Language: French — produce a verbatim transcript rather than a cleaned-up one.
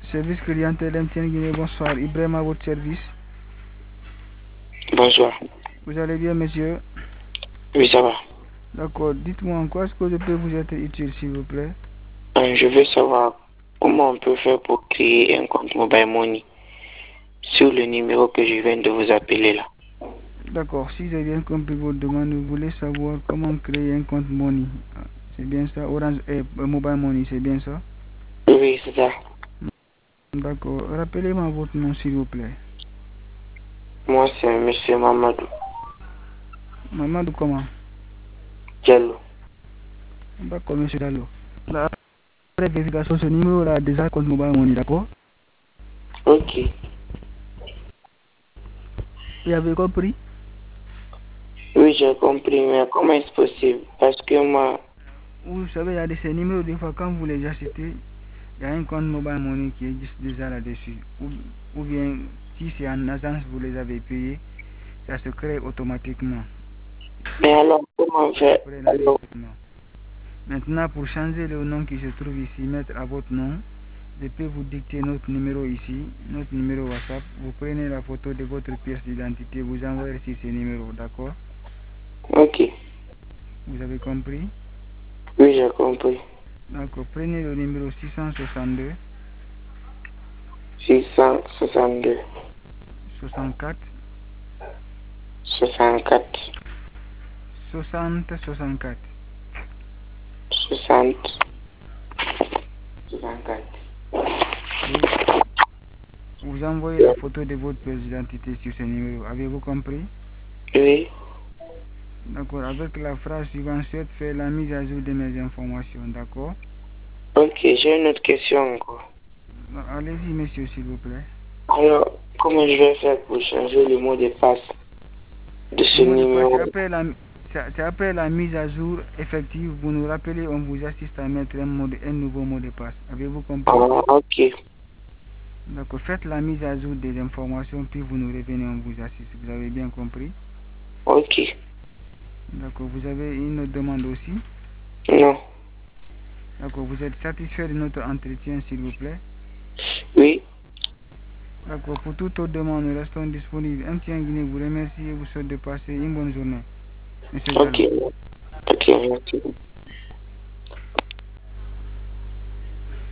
Service clientèle M T N Guinée, bonsoir. Ibrahim à votre service. Bonsoir. Vous allez bien, monsieur? Oui, ça va. D'accord. Dites-moi en quoi est-ce que je peux vous être utile, s'il vous plaît? Euh, je veux savoir comment on peut faire pour créer un compte Mobile Money sur le numéro que je viens de vous appeler là. D'accord. Si j'ai bien compris votre demande, vous voulez savoir comment créer un compte Money. C'est bien ça? Orange et Mobile Money, c'est bien ça? Oui, c'est ça. D'accord. Rappelez-moi votre nom, s'il vous plaît. Moi, c'est Monsieur Mamadou Mamadou comment? Diallo. D'accord, monsieur Dallo. La vérification, ce numéro-là a déjà compte Mobile Money, d'accord? Ok. Vous avez compris? Oui, j'ai compris, mais comment est-ce possible? Parce que moi, Vous savez, il y a de ces numéros, des fois, quand vous les achetez, il y a un compte Mobile Money qui existe déjà là-dessus. Ou, ou bien, si c'est en agence, vous les avez payés, ça se crée automatiquement. mais alors comment faire? Après Alors, l'enregistrement. Maintenant, pour changer le nom qui se trouve ici, mettre à votre nom, je peux vous dicter notre numéro ici, notre numéro WhatsApp. Vous prenez la photo de votre pièce d'identité, vous envoyez sur ce numéro, d'accord? ok. Vous avez compris? Oui, j'ai compris. D'accord, prenez le numéro six cent soixante-deux, six cent soixante-deux, soixante-quatre, soixante-quatre, soixante, soixante-quatre. soixante, soixante-quatre. Oui, vous envoyez la photo de votre pièce d'identité sur ce numéro. Avez-vous compris? Oui. D'accord, avec la phrase suivante, souhaite faire la mise à jour de mes informations, d'accord? Ok, j'ai une autre question encore. Allez-y, monsieur, s'il vous plaît. Alors, comment je vais faire pour changer le mot de passe de Le ce mot de passe, c'est numéro? après la, c'est après la mise à jour effective. Vous nous rappelez, on vous assiste à mettre un, mot de, un nouveau mot de passe. Avez-vous compris? Ah, ok. D'accord, faites la mise à jour des informations, puis vous nous revenez, on vous assiste. Vous avez bien compris? Ok. D'accord, vous avez une autre demande aussi? Non. D'accord, vous êtes satisfait de notre entretien, s'il vous plaît? Oui. D'accord, pour toute autre demande, nous restons disponibles. M T N Guinée vous remercie et vous souhaite de passer une bonne journée. Monsieur Ok. Diallo. Ok, merci.